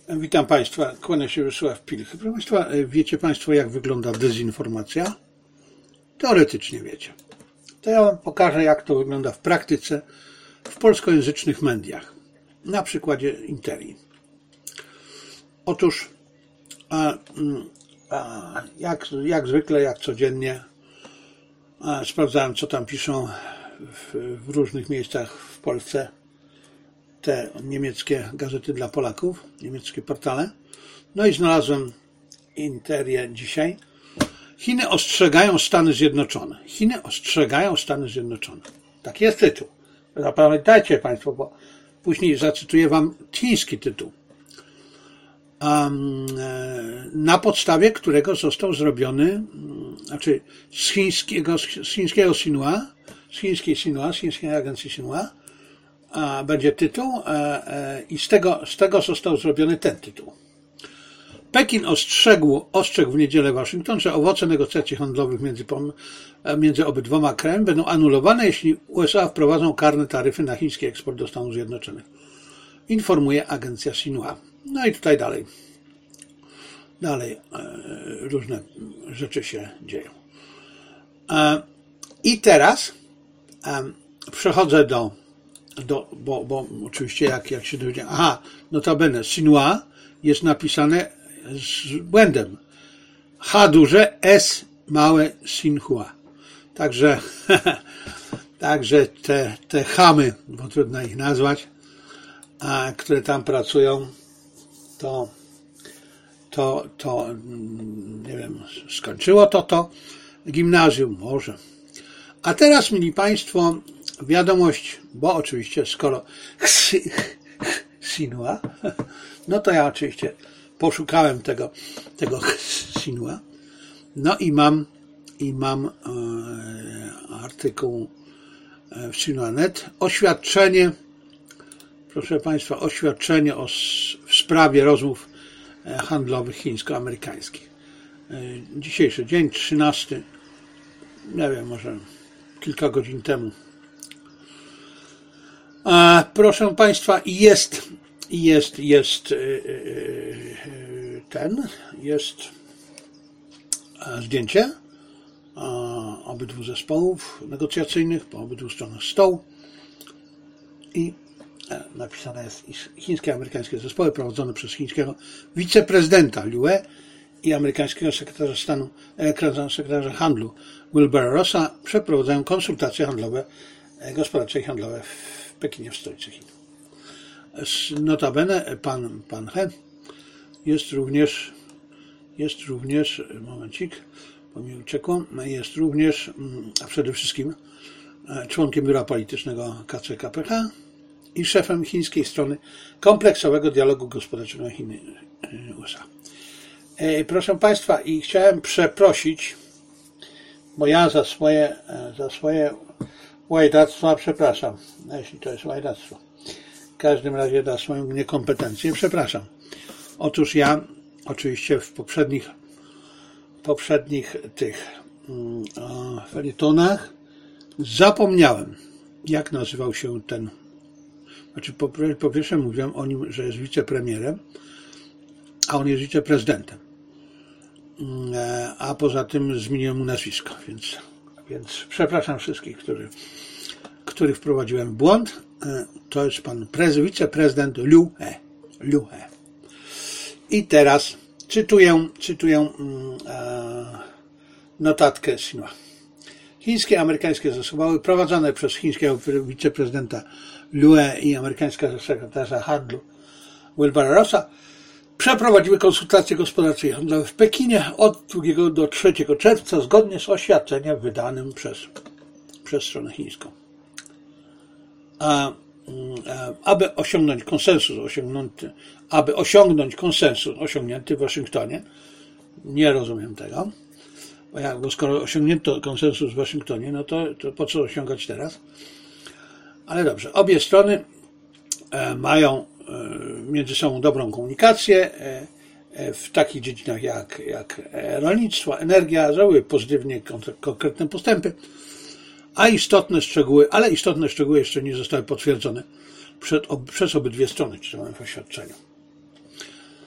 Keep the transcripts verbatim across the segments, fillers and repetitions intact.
Witam Państwa, kłania się Wiesław Pilch. Proszę Państwa, wiecie Państwo, jak wygląda dezinformacja? Teoretycznie wiecie. To ja Wam pokażę, jak to wygląda w praktyce w polskojęzycznych mediach. Na przykładzie Interii. Otóż, a, a, jak, jak zwykle, jak codziennie, a, sprawdzałem, co tam piszą w, w różnych miejscach w Polsce te niemieckie gazety dla Polaków, niemieckie portale. No i znalazłem Interię dzisiaj. Chiny ostrzegają Stany Zjednoczone. Chiny ostrzegają Stany Zjednoczone. Tak jest tytuł. Zapamiętajcie Państwo, bo później zacytuję Wam chiński tytuł. Um, na podstawie którego został zrobiony, znaczy z chińskiego, z chińskiego Xinhua, z chińskiej Xinhua, z chińskiej agencji Xinhua, a będzie tytuł e, e, i z tego, z tego został zrobiony ten tytuł. Pekin ostrzegł, ostrzegł w niedzielę Waszyngton, że owoce negocjacji handlowych między, między obydwoma krajami będą anulowane, jeśli U S A wprowadzą karne taryfy na chiński eksport do Stanów Zjednoczonych. Informuje agencja Xinhua. No i tutaj dalej. Dalej e, różne rzeczy się dzieją. E, I teraz e, przechodzę do Do, bo, bo oczywiście jak, jak się dowiedziałem, aha, notabene, Xinhua jest napisane z błędem. H duże, S małe, Xinhua. Także, także te, te chamy, bo trudno ich nazwać, a, które tam pracują, to, to, to, nie wiem, skończyło to to gimnazjum, może. A teraz, mili Państwo, wiadomość, bo oczywiście skoro Xinhua, no to ja oczywiście poszukałem tego, tego Xinhua, no i mam, i mam e, artykuł w Xinhua kropka net, oświadczenie, proszę Państwa, oświadczenie o, w sprawie rozmów handlowych chińsko-amerykańskich. E, dzisiejszy dzień, trzynasty, nie wiem, może kilka godzin temu. A, proszę Państwa, jest, jest, jest yy, ten, jest zdjęcie obydwu zespołów negocjacyjnych, po obydwu stronach stołu i napisane jest, iż chińskie i amerykańskie zespoły prowadzone przez chińskiego wiceprezydenta Liu i amerykańskiego sekretarza stanu, sekretarza handlu Wilbura Rossa przeprowadzają konsultacje handlowe, gospodarcze i handlowe w Pekinie, w stolicy Chin. Notabene pan, pan He jest również, jest również, momencik, bo mi uciekło, jest również, a przede wszystkim członkiem biura politycznego K C K P H i szefem chińskiej strony kompleksowego dialogu gospodarczego Chiny U S A. Proszę Państwa, i chciałem przeprosić, bo ja za swoje, za swoje łajdactwa przepraszam, jeśli to jest łajdactwo. W każdym razie za swoją niekompetencję przepraszam. Otóż ja oczywiście w poprzednich poprzednich tych o, felietonach zapomniałem, jak nazywał się ten, znaczy po, po pierwsze mówiłem o nim, że jest wicepremierem, a on jest wiceprezydentem. A poza tym zmieniłem mu nazwisko, więc, więc przepraszam wszystkich, którzy, których wprowadziłem w błąd. To jest pan prez, wiceprezydent Liu He. Liu He. I teraz cytuję, cytuję e, notatkę Xinhua. Chińskie i amerykańskie zespoły prowadzone przez chińskiego wiceprezydenta Liu i amerykańskiego sekretarza handlu Wilbura Rossa przeprowadziły konsultacje gospodarcze i handlowe w Pekinie od drugiego do trzeciego czerwca zgodnie z oświadczeniem wydanym przez, przez stronę chińską. A, a, aby osiągnąć konsensus osiągnięty, aby osiągnąć konsensus osiągnięty w Waszyngtonie, nie rozumiem tego, bo, jak, bo skoro osiągnięto konsensus w Waszyngtonie, no to, to po co osiągać teraz? Ale dobrze, obie strony e, mają między sobą dobrą komunikację w takich dziedzinach jak, jak rolnictwo, energia, zrobiły pozytywnie konkretne postępy, a istotne szczegóły, ale istotne szczegóły jeszcze nie zostały potwierdzone przed, ob, przez obydwie strony, czytałem w oświadczeniu.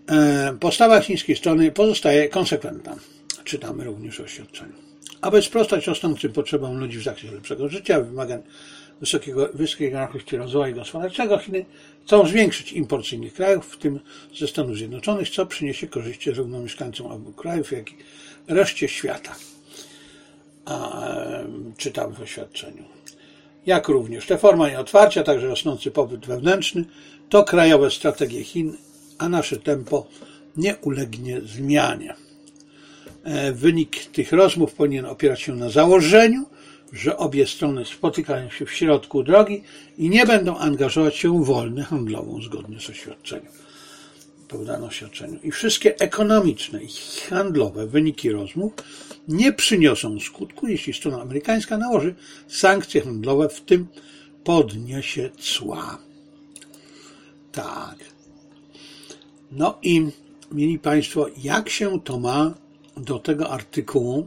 Postawa chińskiej strony pozostaje konsekwentna. Czytamy również o oświadczeniu. Aby sprostać rosnącym potrzebom ludzi w zakresie lepszego życia, wymagań wysokiego, wysokiej jakości rozwoju gospodarczego, Chiny chcą zwiększyć import z innych krajów, w tym ze Stanów Zjednoczonych, co przyniesie korzyści zarówno mieszkańcom obu krajów, jak i reszcie świata. A, czytamy w oświadczeniu. Jak również reforma i otwarcie, a także rosnący popyt wewnętrzny to krajowe strategie Chin, a nasze tempo nie ulegnie zmianie. Wynik tych rozmów powinien opierać się na założeniu, że obie strony spotykają się w środku drogi i nie będą angażować się w wojnę handlową zgodnie z oświadczeniem. Podano oświadczeniu. I wszystkie ekonomiczne i handlowe wyniki rozmów nie przyniosą skutku, jeśli strona amerykańska nałoży sankcje handlowe, w tym podniesie cła. Tak. No i mieli Państwo, jak się to ma do tego artykułu,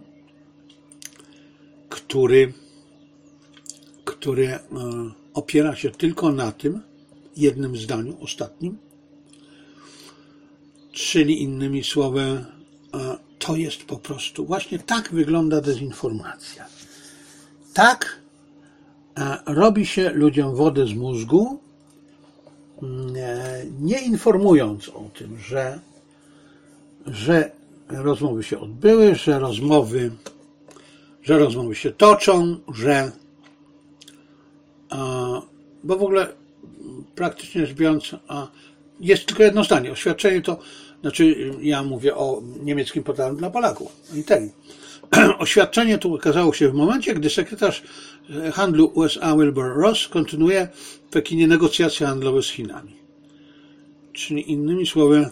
który, który opiera się tylko na tym jednym zdaniu, ostatnim, czyli innymi słowy, to jest po prostu, właśnie tak wygląda dezinformacja. Tak robi się ludziom wodę z mózgu, nie informując o tym, że, że rozmowy się odbyły, że rozmowy, że rozmowy się toczą, że bo w ogóle praktycznie rzecz biorąc jest tylko jedno zdanie. Oświadczenie to, znaczy ja mówię o niemieckim portalu dla Polaków, Interi. Oświadczenie to okazało się w momencie, gdy sekretarz handlu U S A Wilbur Ross kontynuuje w Pekinie negocjacje handlowe z Chinami. Czyli innymi słowy,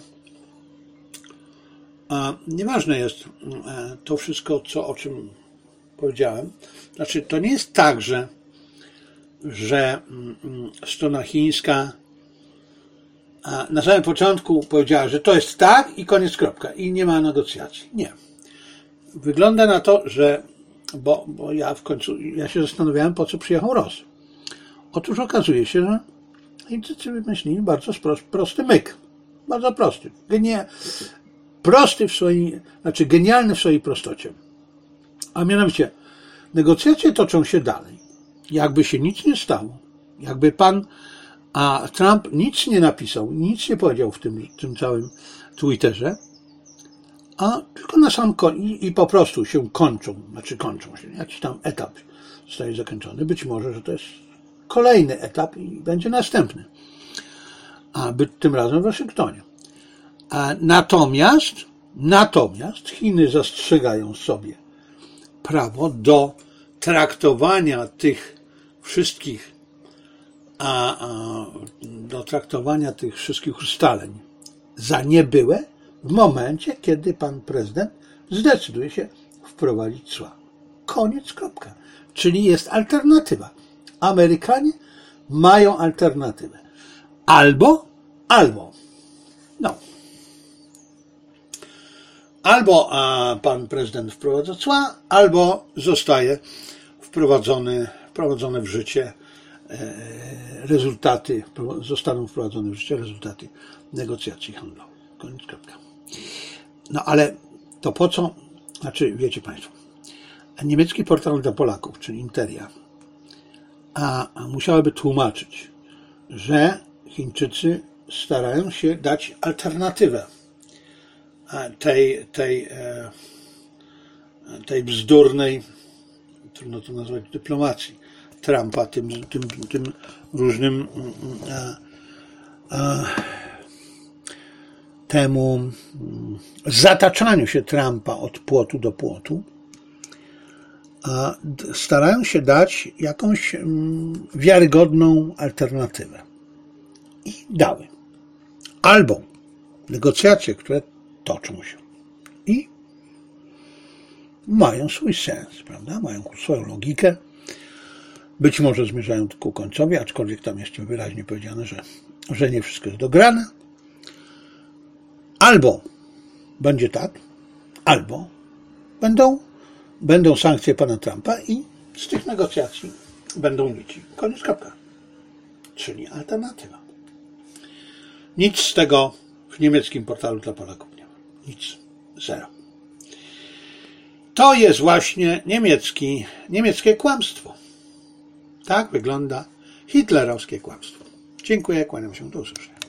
a nieważne jest to wszystko, co, o czym powiedziałem. Znaczy, to nie jest tak, że, że strona chińska na samym początku powiedziała, że to jest tak i koniec, kropka. I nie ma negocjacji. Nie. Wygląda na to, że, bo, bo ja w końcu, ja się zastanawiałem, po co przyjechał Ross. Otóż okazuje się, że Chińczycy wymyślili bardzo prosty myk. Bardzo prosty. Genie, prosty w swojej, znaczy genialny w swojej prostocie. A mianowicie, negocjacje toczą się dalej. Jakby się nic nie stało. Jakby pan a Trump nic nie napisał, nic nie powiedział w tym, tym całym Twitterze, a tylko na sam koniec i po prostu się kończą, znaczy kończą się, jakiś tam etap zostaje zakończony. Być może, że to jest kolejny etap i będzie następny, a by tym razem w Waszyngtonie. A natomiast, natomiast Chiny zastrzegają sobie prawo do traktowania tych wszystkich a, a do traktowania tych wszystkich ustaleń za niebyłe w momencie, kiedy pan prezydent zdecyduje się wprowadzić cła. Koniec, kropka. Czyli jest alternatywa. Amerykanie mają alternatywę. Albo, albo, no. Albo a, pan prezydent wprowadza cła, albo zostaje wprowadzony, wprowadzone w życie rezultaty, zostaną wprowadzone w życie rezultaty negocjacji handlowych. Koniec, kropka. No ale to po co, znaczy wiecie Państwo, niemiecki portal dla Polaków, czyli Interia, a, a musiałaby tłumaczyć, że Chińczycy starają się dać alternatywę tej, tej, tej bzdurnej, trudno to nazwać, dyplomacji Trumpa, tym, tym, tym różnym a, a, temu zataczaniu się Trumpa od płotu do płotu, a starają się dać jakąś wiarygodną alternatywę. I dały. Albo negocjacje, które toczą się i mają swój sens, prawda? Mają swoją logikę. Być może zmierzają ku końcowi, aczkolwiek tam jeszcze wyraźnie powiedziane, że, że nie wszystko jest dograne. Albo będzie tak, albo będą, będą sankcje pana Trumpa i z tych negocjacji będą nici. Koniec, kropka. Czyli alternatywa. Nic z tego W niemieckim portalu dla Polaków nie ma. Nic. Zero. To jest właśnie niemiecki, niemieckie kłamstwo. Tak wygląda hitlerowskie kłamstwo. Dziękuję, kłaniam się, do usłyszenia.